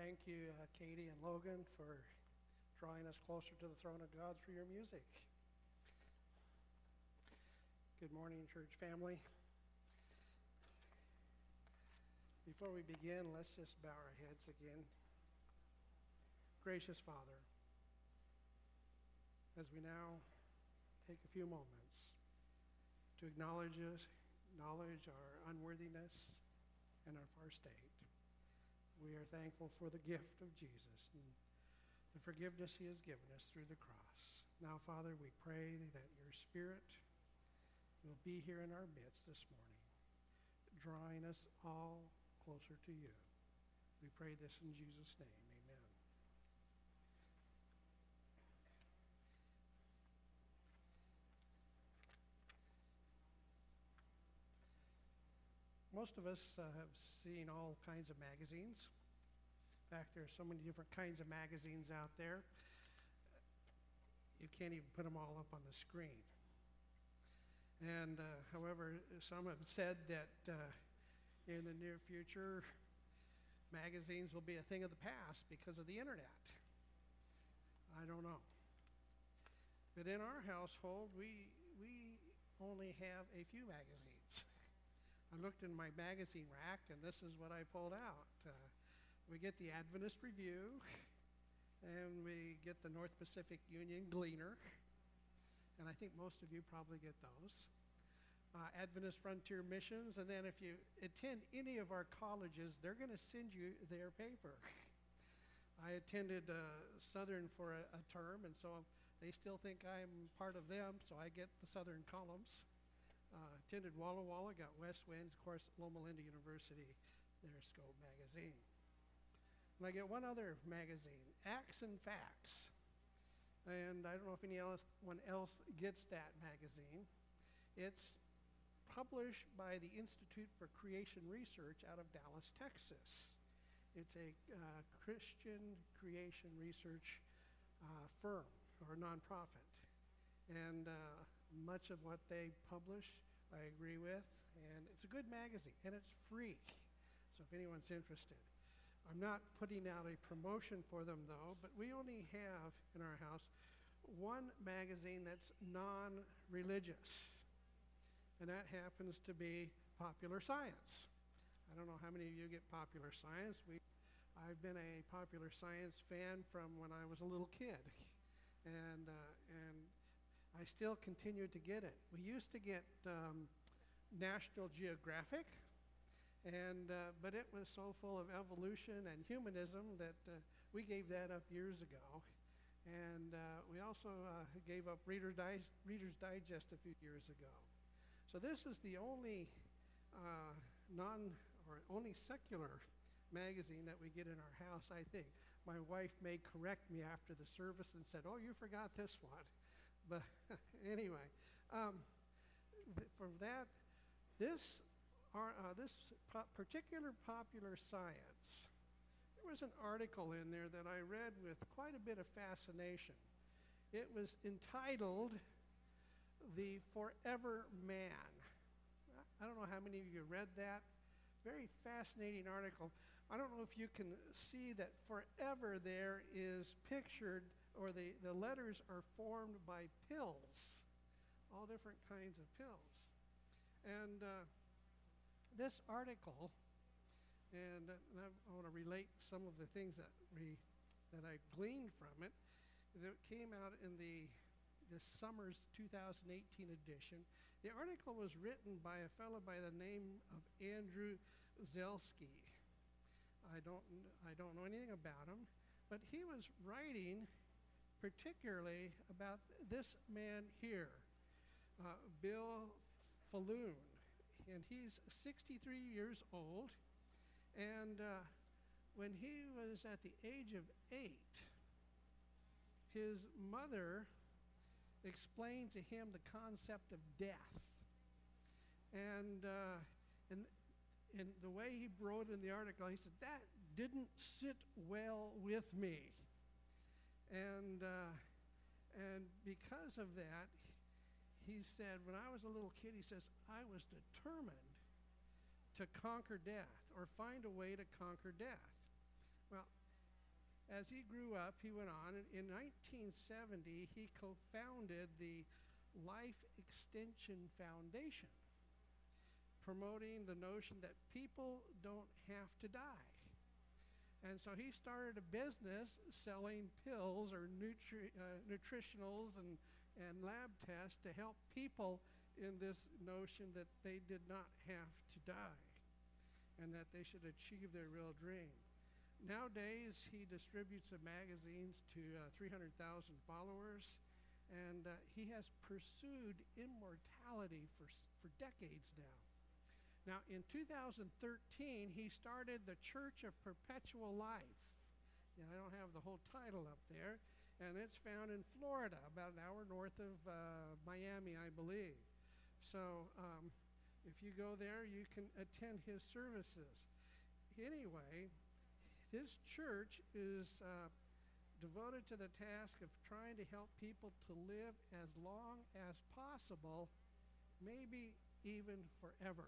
thank you, Katie and Logan, for drawing us closer to the throne of God through your music. Good morning, church family. Before we begin, let's just bow our heads again. Gracious Father, as we now take a few moments to acknowledge our unworthiness and our far state, we are thankful for the gift of Jesus and the forgiveness he has given us through the cross. Now, Father, we pray that your Spirit will be here in our midst this morning, drawing us all closer to you. We pray this in Jesus' name. Amen. Most of us have seen all kinds of magazines. In fact, there are so many different kinds of magazines out there, you can't even put them all up on the screen. And however, some have said that in the near future, magazines will be a thing of the past because of the internet. I don't know. But in our household, we only have a few magazines. I looked in my magazine rack, and this is what I pulled out. We get the Adventist Review, and we get the North Pacific Union Gleaner, and I think most of you probably get those. Adventist Frontier Missions, and then if you attend any of our colleges, they're going to send you their paper. I attended Southern for a term, and so they still think I'm part of them, so I get the Southern columns. Attended Walla Walla, got West Winds, of course, Loma Linda University, their Scope magazine. And I get one other magazine, Acts and Facts. And I don't know if anyone else gets that magazine. It's published by the Institute for Creation Research out of Dallas, Texas. It's a Christian creation research firm or nonprofit. And much of what they publish, I agree with. And it's a good magazine, and it's free. So if anyone's interested. I'm not putting out a promotion for them, though, but we only have in our house one magazine that's non-religious, and that happens to be Popular Science. I don't know how many of you get Popular Science. I've been a Popular Science fan from when I was a little kid, and I still continue to get it. We used to get National Geographic, but it was so full of evolution and humanism that we gave that up years ago. And we also gave up Reader's Digest a few years ago. So this is the only only secular magazine that we get in our house, I think. My wife may correct me after the service and said, "Oh, you forgot this one." But anyway, from that, this particular Popular Science, there was an article in there that I read with quite a bit of fascination. It was entitled "The Forever Man." I don't know how many of you read that. Very fascinating article. I don't know if you can see that forever there is pictured, or the letters are formed by pills, all different kinds of pills. And this article, and I want to relate some of the things that I gleaned from it, that came out in the summer's 2018 edition. The article was written by a fellow by the name of Andrew Zelsky. I don't know anything about him, but he was writing particularly about this man here, Bill Falloon. And he's 63 years old, and when he was at the age of 8, his mother explained to him the concept of death. And the way he wrote in the article, he said, that didn't sit well with me. And because of that, he said, when I was a little kid, he says, I was determined to conquer death or find a way to conquer death. Well, as he grew up, he went on, and in 1970, he co-founded the Life Extension Foundation, promoting the notion that people don't have to die. And so he started a business selling pills or nutritionals and lab tests to help people in this notion that they did not have to die and that they should achieve their real dream. Nowadays, he distributes the magazines to 300,000 followers, and he has pursued immortality for decades now. Now, in 2013, he started the Church of Perpetual Life. Yeah, I don't have the whole title up there, and it's found in Florida, about an hour north of Miami, I believe. So if you go there, you can attend his services. Anyway, this church is devoted to the task of trying to help people to live as long as possible, maybe even forever.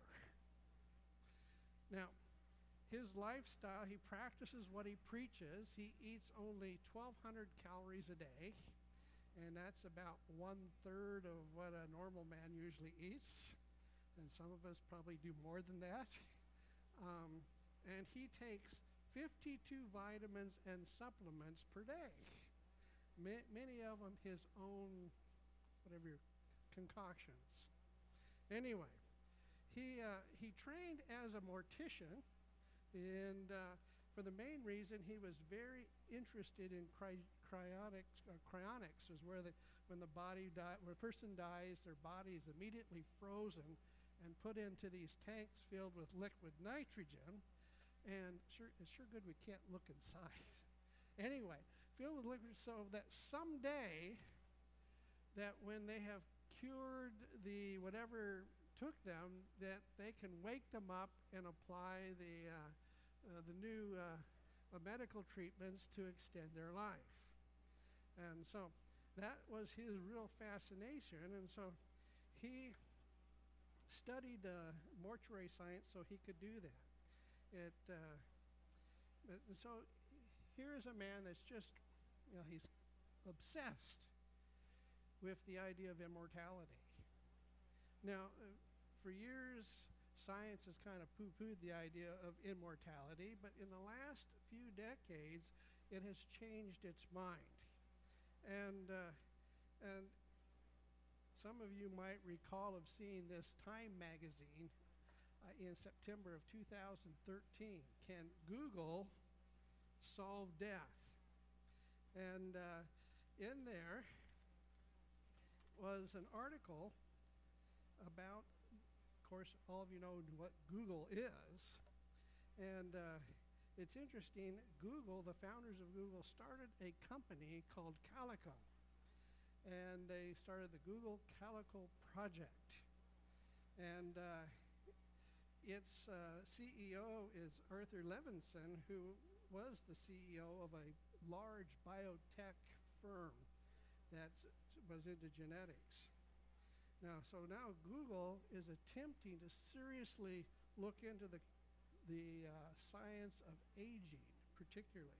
Now, his lifestyle, he practices what he preaches. He eats only 1,200 calories a day, and that's about 1/3 of what a normal man usually eats, and some of us probably do more than that. And he takes 52 vitamins and supplements per day, many of them his own, whatever, concoctions. Anyway, he trained as a mortician, and for the main reason he was very interested in cryonics, is where when a person dies, their body is immediately frozen and put into these tanks filled with liquid nitrogen. And it's sure good we can't look inside. Anyway, filled with liquid, so that someday, that when they have cured the whatever took them, that they can wake them up and apply the new medical treatments to extend their life. And so that was his real fascination, and so he studied mortuary science so he could do that. So here is a man that's just, he's obsessed with the idea of immortality. Now, for years, science has kind of poo-pooed the idea of immortality, but in the last few decades, it has changed its mind. And some of you might recall of seeing this Time magazine in September of 2013. Can Google solve death? And in there was an article about, of course, all of you know what Google is. And it's interesting, Google, the founders of Google, started a company called Calico. And they started the Google Calico Project. And its CEO is Arthur Levinson, who was the CEO of a large biotech firm that was into genetics. Now Google is attempting to seriously look into the science of aging, particularly.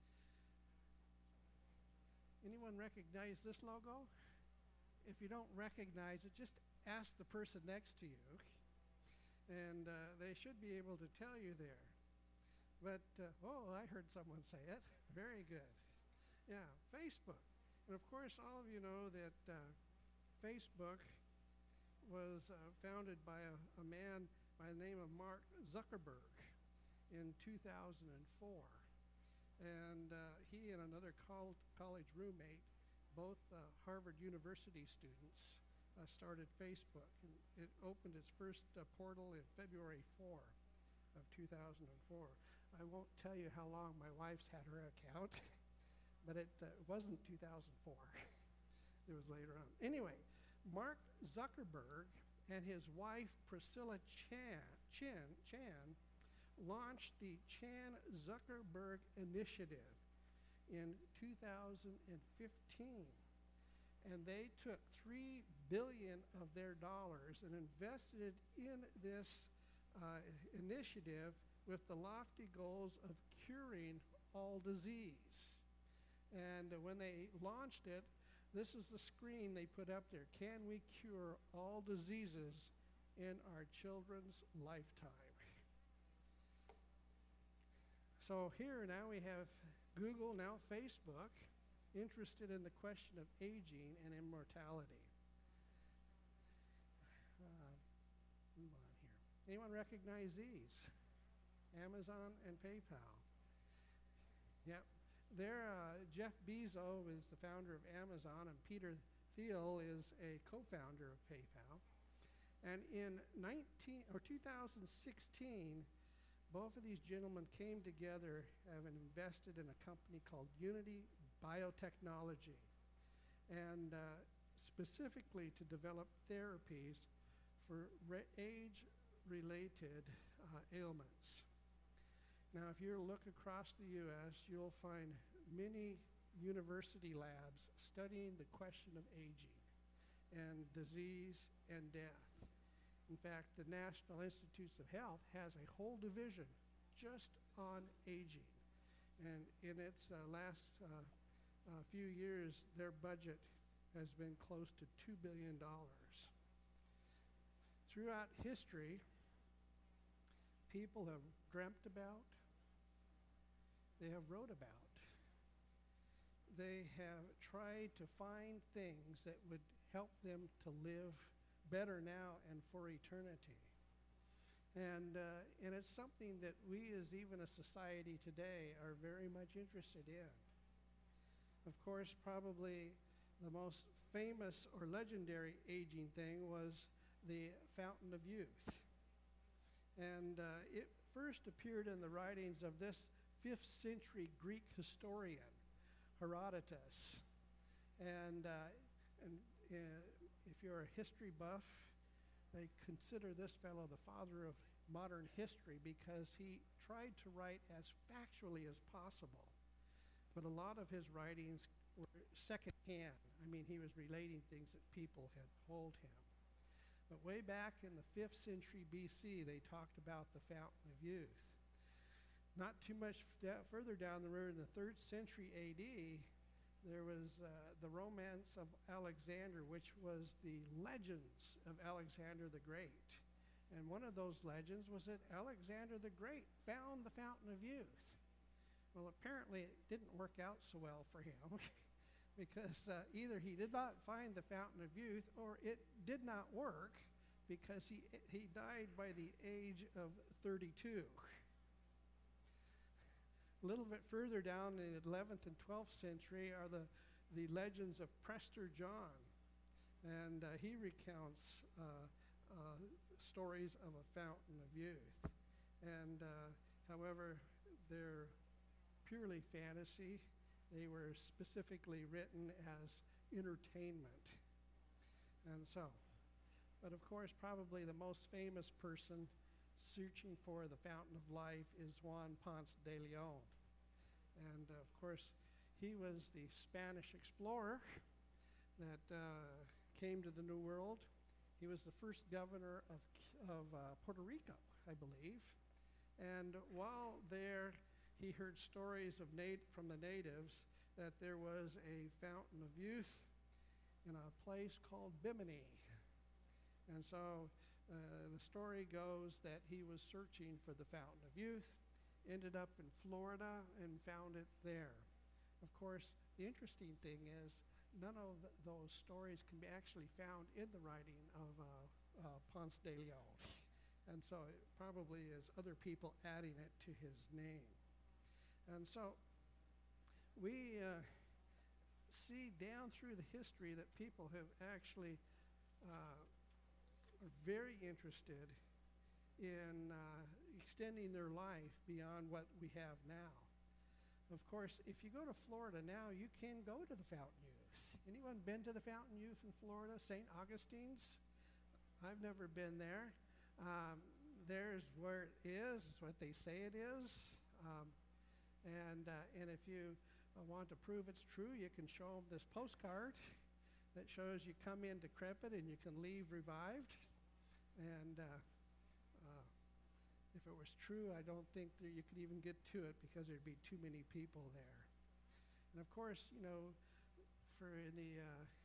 Anyone recognize this logo? If you don't recognize it, just ask the person next to you, and they should be able to tell you there. But, I heard someone say it. Very good. Yeah, Facebook. And of course, all of you know that Facebook was founded by a man by the name of Mark Zuckerberg in 2004. And he and another college roommate, both Harvard University students, started Facebook. And it opened its first portal in February 4 of 2004. I won't tell you how long my wife's had her account, but it wasn't 2004. It was later on. Anyway, Mark Zuckerberg and his wife Priscilla Chan launched the Chan Zuckerberg Initiative in 2015. And they took $3 billion of their dollars and invested in this initiative with the lofty goals of curing all disease. And when they launched it, this is the screen they put up there. Can we cure all diseases in our children's lifetime? So here now we have Google, now Facebook, interested in the question of aging and immortality. Move on here. Anyone recognize these? Amazon and PayPal. Yep. Jeff Bezos is the founder of Amazon, and Peter Thiel is a co-founder of PayPal. And in 2016, both of these gentlemen came together and invested in a company called Unity Biotechnology, and specifically to develop therapies for age-related ailments. Now, if you look across the U.S., you'll find many university labs studying the question of aging and disease and death. In fact, the National Institutes of Health has a whole division just on aging. And in its last few years, their budget has been close to $2 billion. Throughout history, people have dreamt about, they have wrote about, they have tried to find things that would help them to live better now and for eternity. And it's something that we as even a society today are very much interested in. Of course, probably the most famous or legendary aging thing was the Fountain of Youth. And it first appeared in the writings of this 5th century Greek historian, Herodotus. And if you're a history buff, they consider this fellow the father of modern history because he tried to write as factually as possible. But a lot of his writings were secondhand. I mean, he was relating things that people had told him. But way back in the 5th century BC, they talked about the Fountain of Youth. Not too much further down the road in the 3rd century AD, there was the Romance of Alexander, which was the legends of Alexander the Great. And one of those legends was that Alexander the Great found the Fountain of Youth. Well, apparently it didn't work out so well for him because either he did not find the Fountain of Youth or it did not work because he died by the age of 32. A little bit further down in the 11th and 12th century are the legends of Prester John. And he recounts stories of a fountain of youth. And however, they're purely fantasy. They were specifically written as entertainment. And so, but of course, probably the most famous person searching for the fountain of life is Juan Ponce de Leon. And of course, he was the Spanish explorer that came to the New World. He was the first governor of Puerto Rico, I believe. And while there, he heard stories from the natives that there was a fountain of youth in a place called Bimini. And so the story goes that he was searching for the fountain of youth, ended up in Florida and found it there. Of course, the interesting thing is none of those stories can be actually found in the writing of Ponce de Leon. And so it probably is other people adding it to his name. And so we see down through the history that people have actually are very interested in extending their life beyond what we have now. Of course, if you go to Florida now, you can go to the Fountain Youth. Anyone been to the Fountain Youth in Florida, St. Augustine's? I've never been there. There's where it is, it's what they say it is. And if you want to prove it's true, you can show them this postcard that shows you come in decrepit and you can leave revived. And if it was true, I don't think that you could even get to it because there'd be too many people there. And of course, for in the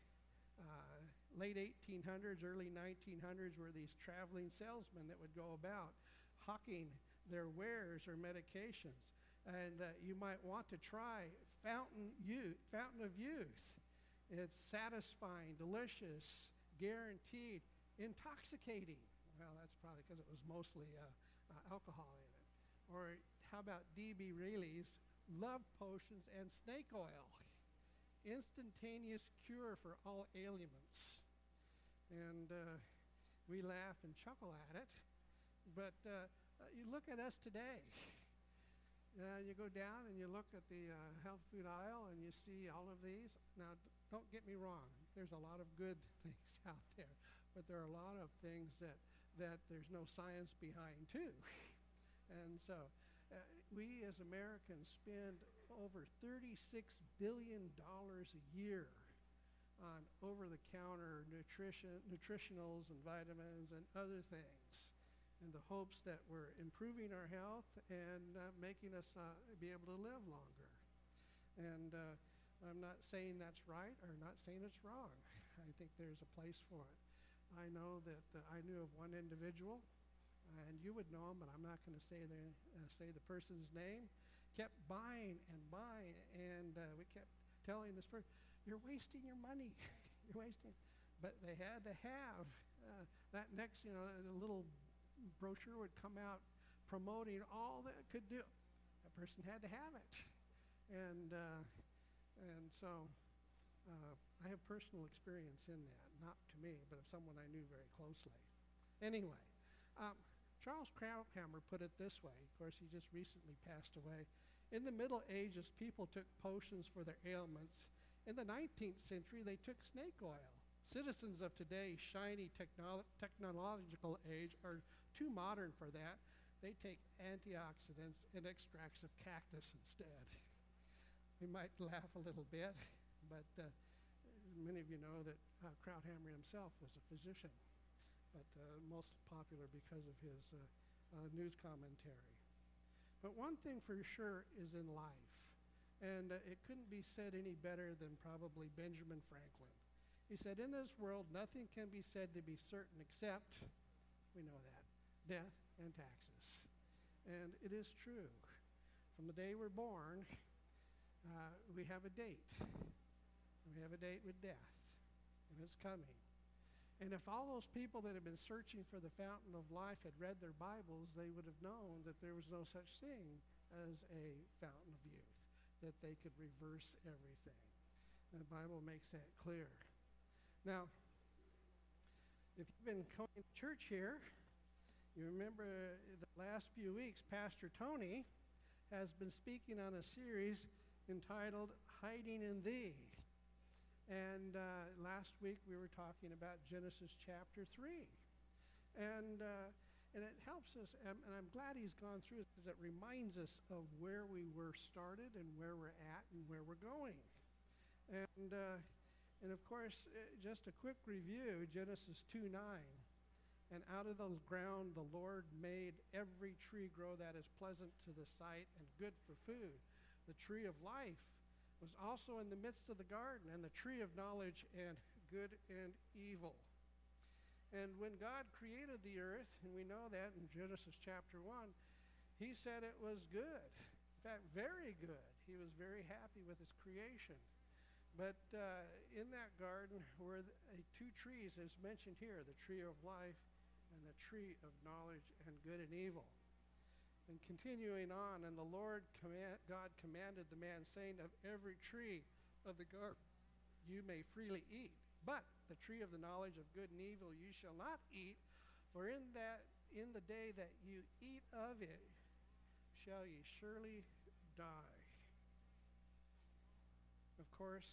late 1800s, early 1900s, were these traveling salesmen that would go about hawking their wares or medications. And you might want to try Fountain of Youth. It's satisfying, delicious, guaranteed, intoxicating. Well, that's probably because it was mostly alcohol in it. Or how about D.B. Rayleigh's Love Potions and Snake Oil? Instantaneous cure for all ailments. And we laugh and chuckle at it. But you look at us today. You go down and you look at the health food aisle and you see all of these. Now, don't get me wrong. There's a lot of good things out there. But there are a lot of things that there's no science behind, too. And so we as Americans spend over $36 billion a year on over-the-counter nutritionals and vitamins and other things, in the hopes that we're improving our health and making us be able to live longer. And I'm not saying that's right or not saying it's wrong. I think there's a place for it. I know that I knew of one individual, and you would know him, but I'm not going to say the person's name, kept buying and buying, and we kept telling this person, you're wasting your money. You're wasting. But they had to have that next, the little brochure would come out promoting all that it could do. That person had to have it. And so I have personal experience in that, not to me, but of someone I knew very closely. Anyway, Charles Krauthammer put it this way. Of course, he just recently passed away. In the Middle Ages, people took potions for their ailments. In the 19th century, they took snake oil. Citizens of today's shiny technological age are too modern for that. They take antioxidants and extracts of cactus instead. We might laugh a little bit, but many of you know that Krauthammer himself was a physician, but most popular because of his news commentary. But one thing for sure is in life, and it couldn't be said any better than probably Benjamin Franklin. He said, in this world, nothing can be said to be certain except, we know that, death and taxes. And it is true. From the day we're born, we have a date. We have a date with death, and it's coming. And if all those people that have been searching for the fountain of life had read their Bibles, they would have known that there was no such thing as a fountain of youth, that they could reverse everything. And the Bible makes that clear. Now, if you've been coming to church here, you remember the last few weeks, Pastor Tony has been speaking on a series entitled Hiding in Thee. And last week we were talking about Genesis chapter 3. And it helps us, and I'm glad he's gone through it because it reminds us of where we were started and where we're at and where we're going. And of course, just a quick review, Genesis 2:9. And out of the ground the Lord made every tree grow that is pleasant to the sight and good for food. The tree of life was also in the midst of the garden, and the tree of knowledge and good and evil. And when God created the earth, and we know that in Genesis chapter 1, he said it was good. In fact, very good. He was very happy with his creation. But in that garden were two trees, as mentioned here, the tree of life and the tree of knowledge and good and evil. And continuing on, and the Lord God commanded the man, saying, of every tree of the garden you may freely eat, but the tree of the knowledge of good and evil you shall not eat, for in the day that you eat of it shall ye surely die. Of course,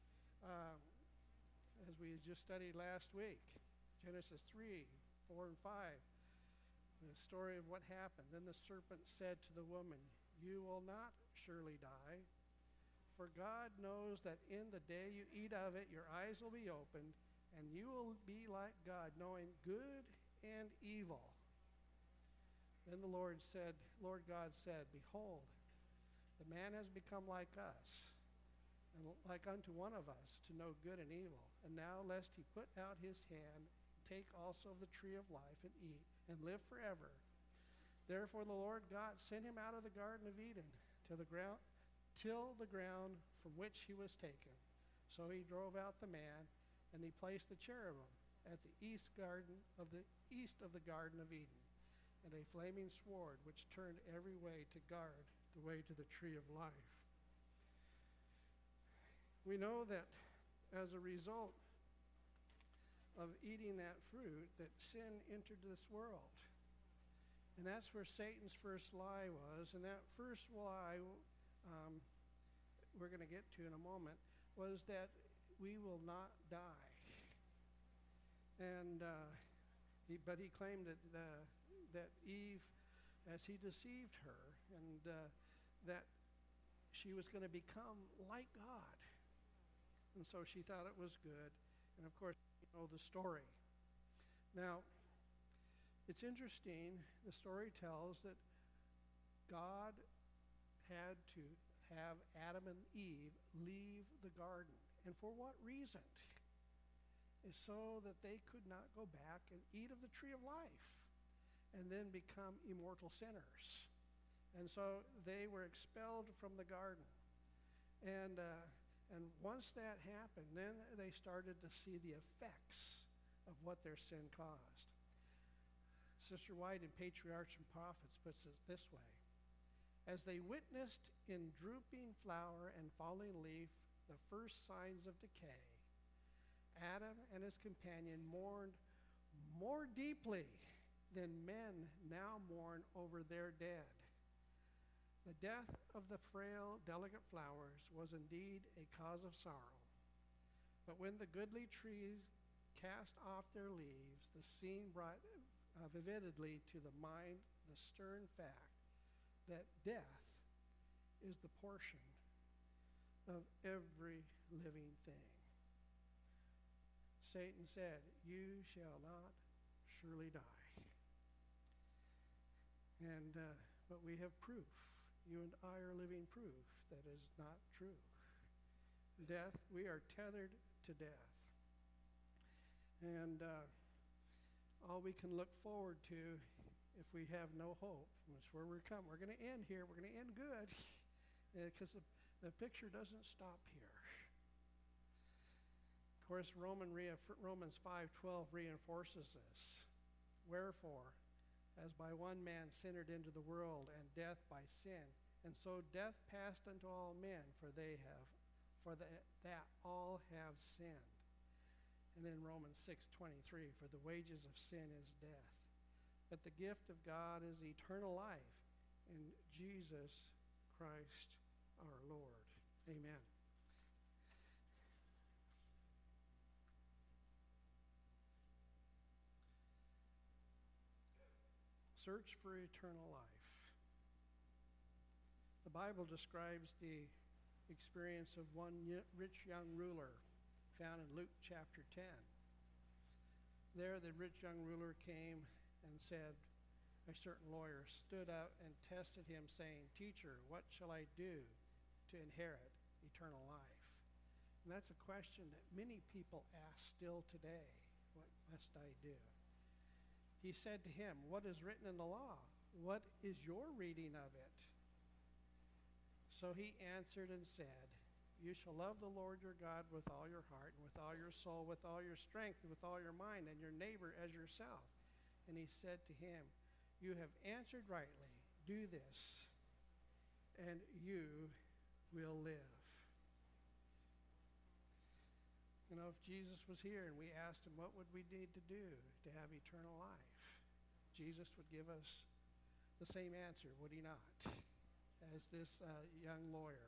as we just studied last week, Genesis 3, 4, and 5, the story of what happened. Then the serpent said to the woman, you will not surely die, for God knows that in the day you eat of it, your eyes will be opened, and you will be like God, knowing good and evil. Then the Lord God said, Behold, the man has become like us, and like unto one of us, to know good and evil. And now lest he put out his hand, take also of the tree of life, and eat, and live forever. Therefore the Lord God sent him out of the Garden of Eden till the ground from which he was taken. So he drove out the man, and he placed the cherubim at the east of the Garden of Eden, and a flaming sword which turned every way to guard the way to the tree of life. We know that as a result of eating that fruit, that sin entered this world. And that's where Satan's first lie was. And that first lie, we're going to get to in a moment, was that we will not die. And but he claimed that Eve, as he deceived her, and that she was going to become like God. And so she thought it was good. And of course, you know the story. Now, it's interesting, the story tells that God had to have Adam and Eve leave the garden. And for what reason? Is so that they could not go back and eat of the tree of life and then become immortal sinners. And so they were expelled from the garden. And once that happened, then they started to see the effects of what their sin caused. Sister White in Patriarchs and Prophets puts it this way: as they witnessed in drooping flower and falling leaf the first signs of decay, Adam and his companion mourned more deeply than men now mourn over their dead. The death of the frail, delicate flowers was indeed a cause of sorrow. But when the goodly trees cast off their leaves, the scene brought vividly to the mind the stern fact that death is the portion of every living thing. Satan said, "You shall not surely die." And but we have proof. You and I are living proof that is not true. Death, we are tethered to death. And all we can look forward to, if we have no hope, is where we're coming. We're going to end here. We're going to end good, because the picture doesn't stop here. Of course, Romans 5:12 reinforces this. Wherefore, as by one man sin entered into the world, and death by sin, and so death passed unto all men, that all have sinned. And then Romans 6:23, for the wages of sin is death, but the gift of God is eternal life in Jesus Christ our Lord. Amen. Search for eternal life. The Bible describes the experience of one rich young ruler found in Luke chapter 10. There the rich young ruler came and said, a certain lawyer stood up and tested him, saying, Teacher, what shall I do to inherit eternal life? And that's a question that many people ask still today. What must I do? He said to him, what is written in the law? What is your reading of it? So he answered and said, you shall love the Lord your God with all your heart, and with all your soul, with all your strength, and with all your mind, and your neighbor as yourself. And he said to him, you have answered rightly. Do this, and you will live. You know, if Jesus was here and we asked him what would we need to do to have eternal life, Jesus would give us the same answer, would he not, as this young lawyer.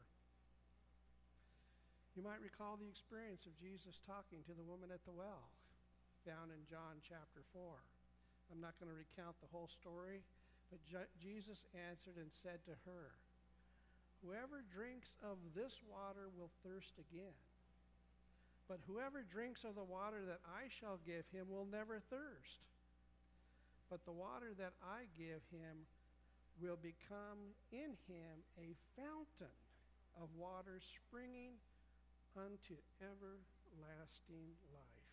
You might recall the experience of Jesus talking to the woman at the well, found in John chapter 4. I'm not going to recount the whole story, but Jesus answered and said to her, whoever drinks of this water will thirst again. But whoever drinks of the water that I shall give him will never thirst. but the water that I give him will become in him a fountain of water springing unto everlasting life.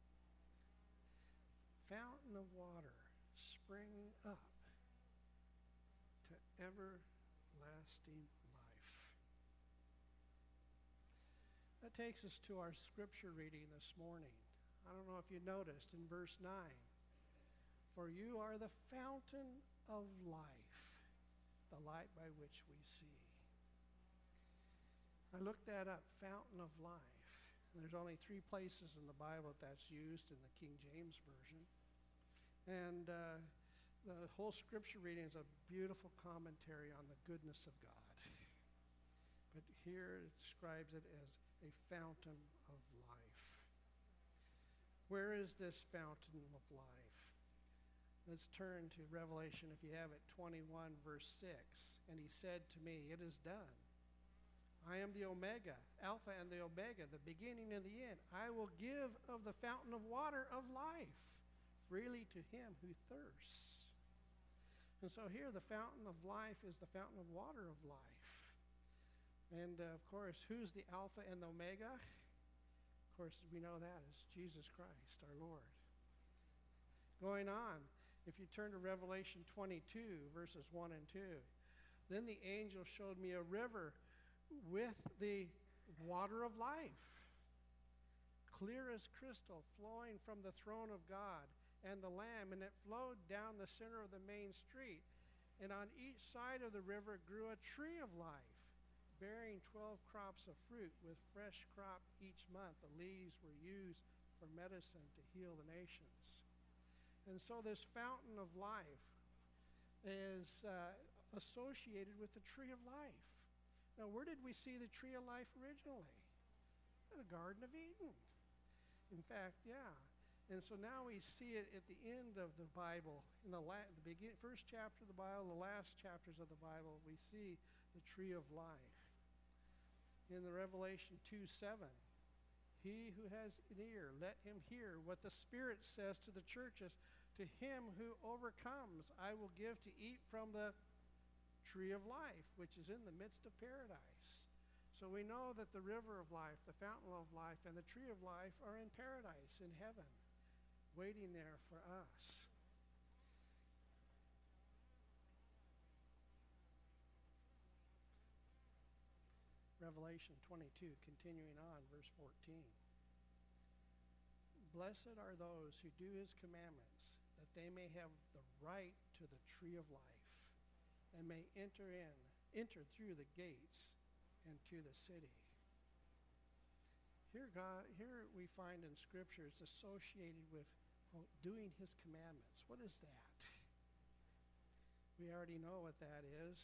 Fountain of water springing up to everlasting life. That takes us to our scripture reading this morning. I don't know if you noticed in verse 9. For you are the fountain of life, the light by which we see. I looked that up, fountain of life. And there's only 3 places in the Bible that's used in the King James Version. And the whole scripture reading is a beautiful commentary on the goodness of God. But here it describes it as a fountain of life. Where is this fountain of life? Let's turn to Revelation, if you have it, 21, verse 6. And he said to me, it is done. I am the Omega, Alpha and the Omega, the beginning and the end. I will give of the fountain of water of life freely to him who thirsts. And so here the fountain of life is the fountain of water of life. And of course, who's the Alpha and the Omega? Of course, we know that is Jesus Christ, our Lord. Going on, if you turn to Revelation 22, verses 1 and 2, then the angel showed me a river with the water of life, clear as crystal, flowing from the throne of God and the Lamb, and it flowed down the center of the main street. And on each side of the river grew a tree of life, bearing 12 crops of fruit, with fresh crop each month. The leaves were used for medicine to heal the nations. And so this fountain of life is associated with the tree of life. Now, where did we see the tree of life originally? In the Garden of Eden. In fact, yeah. And so now we see it at the end of the Bible. In the first chapter of the Bible, the last chapters of the Bible, we see the tree of life. In the Revelation 2:7, he who has an ear, let him hear what the Spirit says to the churches. To him who overcomes, I will give to eat from the tree of life, which is in the midst of paradise. So we know that the river of life, the fountain of life, and the tree of life are in paradise, in heaven, waiting there for us. Revelation 22, continuing on, verse 14. Blessed are those who do his commandments, that they may have the right to the tree of life, and may enter through the gates into the city. Here we find in Scripture it's associated with doing his commandments. What is that? We already know what that is.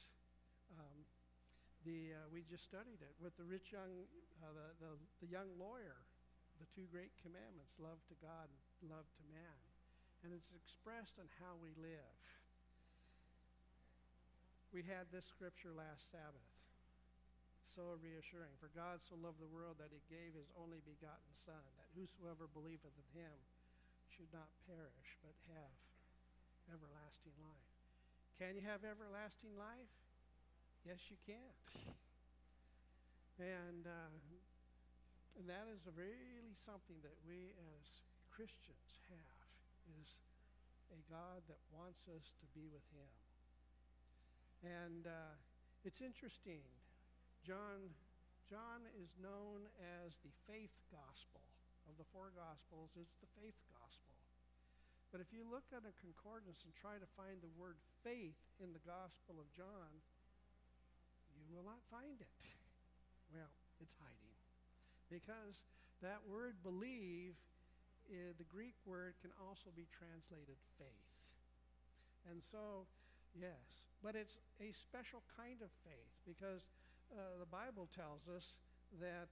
We just studied it with the rich young, the young lawyer. The 2 great commandments, love to God and love to man. And it's expressed in how we live. We had this scripture last Sabbath. So reassuring. For God so loved the world that he gave his only begotten Son, that whosoever believeth in him should not perish, but have everlasting life. Can you have everlasting life? Yes, you can. And that is really something that we as Christians have, is a God that wants us to be with him. And it's interesting. John is known as the faith gospel. Of the 4 gospels, it's the faith gospel. But if you look at a concordance and try to find the word faith in the Gospel of John, you will not find it. Well, it's hiding. Because that word believe, the Greek word can also be translated faith. And so, yes, but it's a special kind of faith, because the Bible tells us that,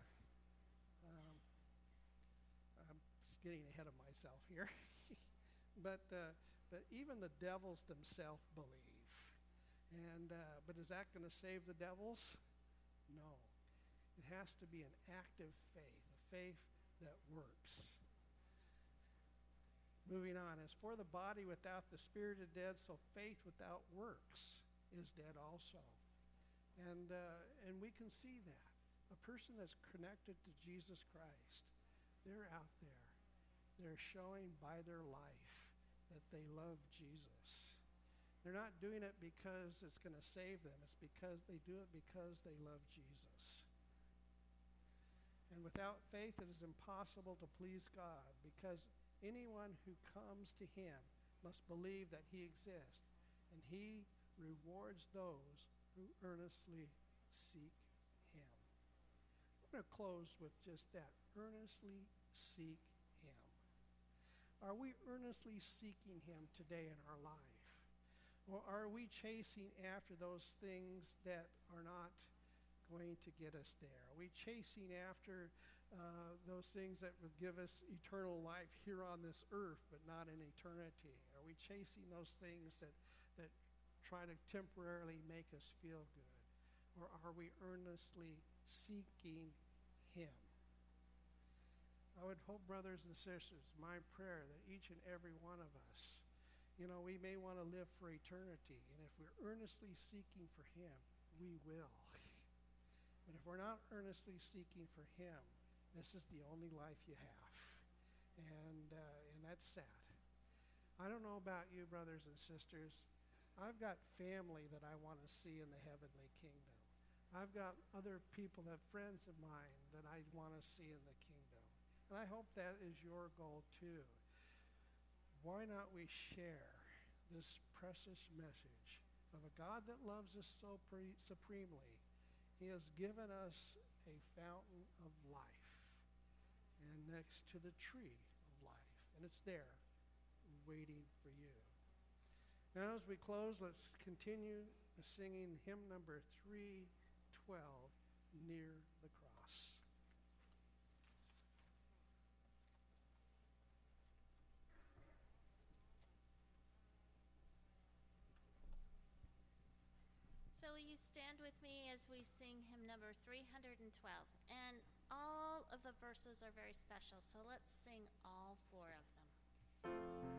I'm getting ahead of myself here, but even the devils themselves believe. And but is that going to save the devils? No. It has to be an active faith, a faith that works. Moving on, as for the body without the spirit is dead, so faith without works is dead also. And we can see that. A person that's connected to Jesus Christ, they're out there. They're showing by their life that they love Jesus. They're not doing it because it's going to save them. It's because they do it because they love Jesus. And without faith, it is impossible to please God, because anyone who comes to him must believe that he exists, and he rewards those who earnestly seek him. I'm going to close with just that. Earnestly seek him. Are we earnestly seeking him today in our life? Or are we chasing after those things that are not going to get us there? Are we chasing after those things that will give us eternal life here on this earth, but not in eternity? Are we chasing those things that try to temporarily make us feel good? Or are we earnestly seeking him? I would hope, brothers and sisters, my prayer that each and every one of us, we may want to live for eternity, and if we're earnestly seeking for him, we will. But if we're not earnestly seeking for him, this is the only life you have. And that's sad. I don't know about you, brothers and sisters. I've got family that I want to see in the heavenly kingdom. I've got other people, friends of mine, that I want to see in the kingdom. And I hope that is your goal too. Why not we share this precious message of a God that loves us so supremely? He has given us a fountain of life, and next to the tree of life. And it's there, waiting for you. Now as we close, let's continue singing hymn number 312, Near the Cross. So will you stand with me as we sing hymn number 312? And all of the verses are very special, so let's sing all 4 of them.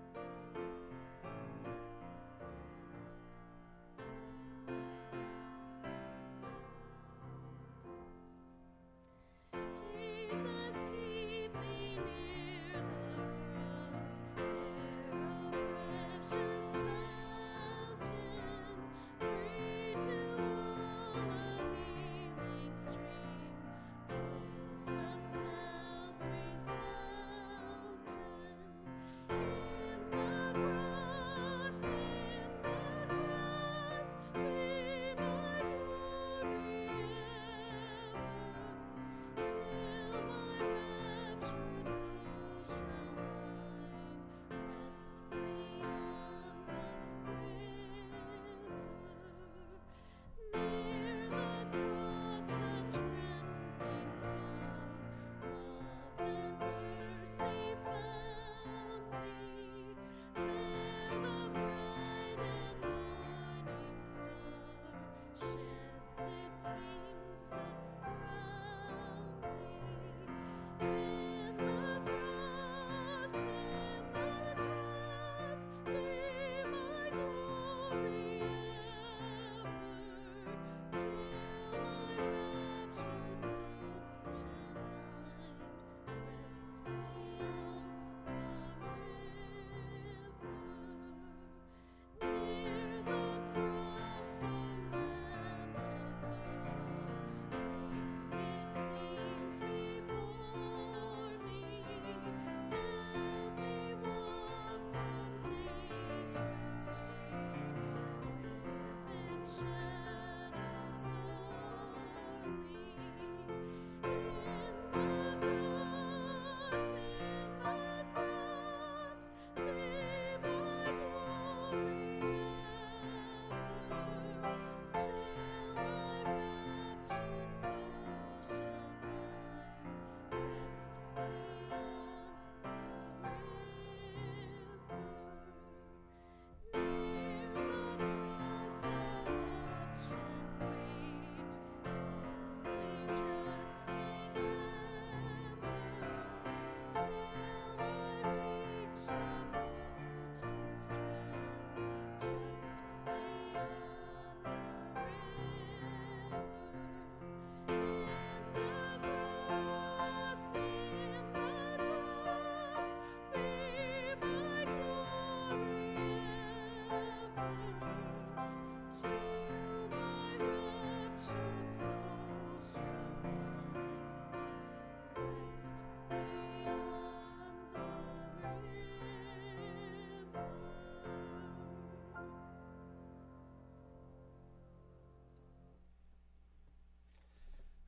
Calvary's mountain, in the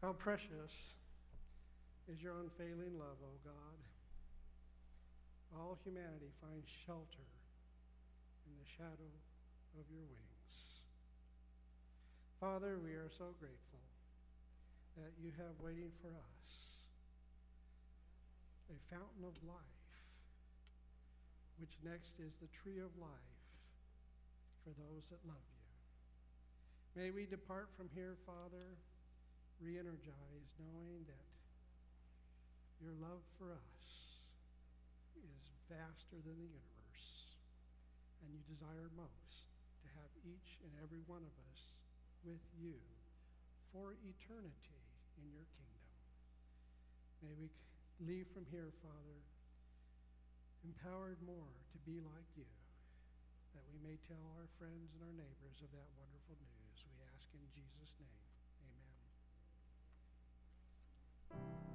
How precious is your unfailing love, O God. All humanity finds shelter in the shadow of your wings. Father, we are so grateful that you have waiting for us a fountain of life, which next is the tree of life for those that love you. May we depart from here, Father, re-energized, knowing that your love for us is vaster than the universe, and you desire most to have each and every one of us with you for eternity in your kingdom. May we leave from here, Father, empowered more to be like you, that we may tell our friends and our neighbors of that wonderful news. We ask in Jesus' name, amen.